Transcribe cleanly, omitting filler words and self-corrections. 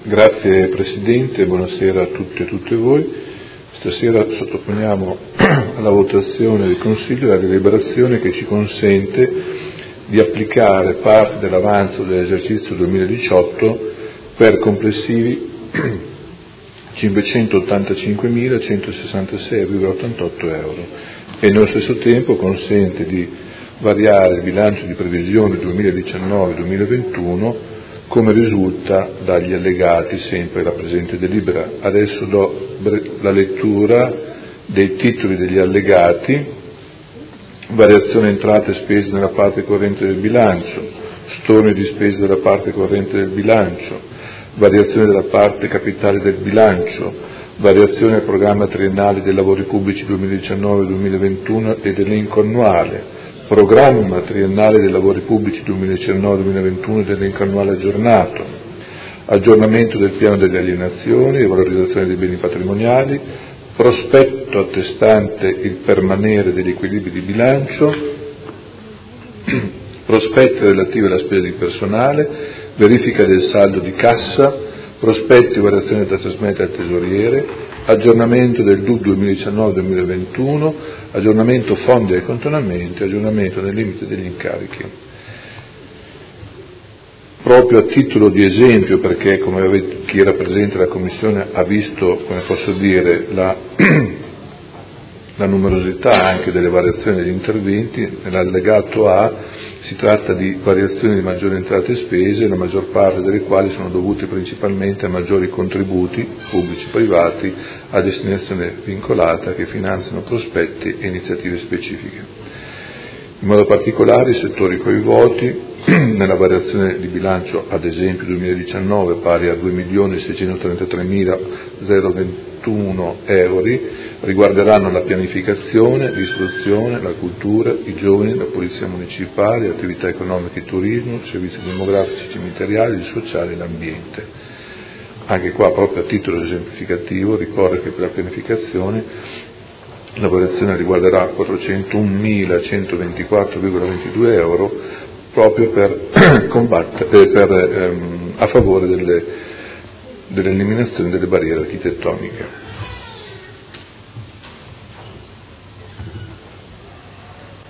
Grazie Presidente, buonasera a tutti e a tutte voi. Stasera sottoponiamo alla votazione del Consiglio la deliberazione che ci consente di applicare parte dell'avanzo dell'esercizio 2018 per complessivi 585.166,88 euro e nello stesso tempo consente di variare il bilancio di previsione 2019-2021 come risulta dagli allegati sempre alla presente delibera. Adesso do la lettura dei titoli degli allegati: variazione entrate e spese nella parte corrente del bilancio, storni di spese della parte corrente del bilancio, variazione della parte capitale del bilancio, variazione del programma triennale dei lavori pubblici 2019-2021 ed elenco annuale, programma triennale dei lavori pubblici 2019-2021 ed elenco annuale aggiornato, aggiornamento del piano delle alienazioni e valorizzazione dei beni patrimoniali, prospetto attestante il permanere degli equilibri di bilancio, prospetti relativi alla spesa di personale, verifica del saldo di cassa, prospetti e variazione da trasmettere al tesoriere, aggiornamento del DUB 2019-2021, aggiornamento fondi e accantonamenti, aggiornamento nel limite degli incarichi. Proprio a titolo di esempio, perché come chi era presente alla Commissione ha visto, come posso dire, la numerosità anche delle variazioni degli interventi, nell'allegato A si tratta di variazioni di maggiori entrate e spese, la maggior parte delle quali sono dovute principalmente a maggiori contributi pubblici e privati a destinazione vincolata che finanziano prospetti e iniziative specifiche. In modo particolare i settori coinvolti nella variazione di bilancio, ad esempio 2019, pari a 2.633.021 euro, riguarderanno la pianificazione, l'istruzione, la cultura, i giovani, la polizia municipale, attività economiche e turismo, servizi demografici, cimiteriali, il sociale e l'ambiente. Anche qua, proprio a titolo esemplificativo, ricordo che per la pianificazione la variazione riguarderà 401.124,22 euro proprio a favore dell'eliminazione delle barriere architettoniche.